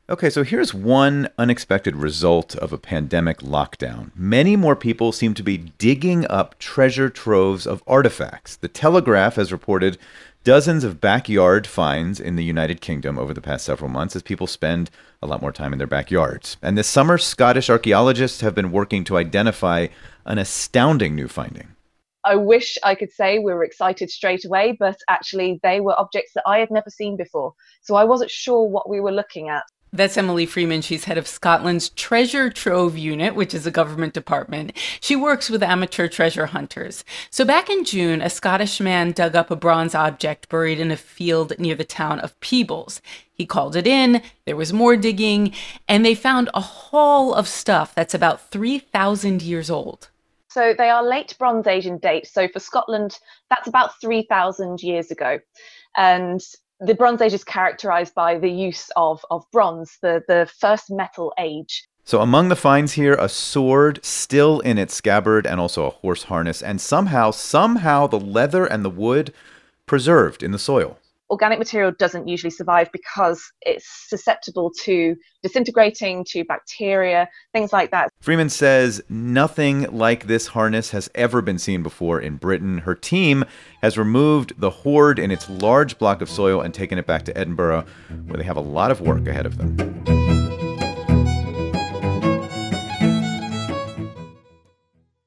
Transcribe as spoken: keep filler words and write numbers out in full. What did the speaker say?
Okay, so here's one unexpected result of a pandemic lockdown. Many more people seem to be digging up treasure troves of artifacts. The Telegraph has reported dozens of backyard finds in the United Kingdom over the past several months as people spend a lot more time in their backyards. And this summer, Scottish archaeologists have been working to identify an astounding new finding. I wish I could say we were excited straight away, but actually they were objects that I had never seen before. So I wasn't sure what we were looking at. That's Emily Freeman. She's head of Scotland's Treasure Trove Unit, which is a government department. She works with amateur treasure hunters. So back in June, a Scottish man dug up a bronze object buried in a field near the town of Peebles. He called it in, there was more digging, and they found a haul of stuff that's about three thousand years old. So they are late Bronze Age in date. So for Scotland, that's about three thousand years ago. And the Bronze Age is characterized by the use of, of bronze, the, the first metal age. So among the finds here, a sword still in its scabbard and also a horse harness, and somehow, somehow the leather and the wood preserved in the soil. Organic material doesn't usually survive because it's susceptible to disintegrating, to bacteria, things like that. Freeman says nothing like this harness has ever been seen before in Britain. Her team has removed the hoard in its large block of soil and taken it back to Edinburgh, where they have a lot of work ahead of them.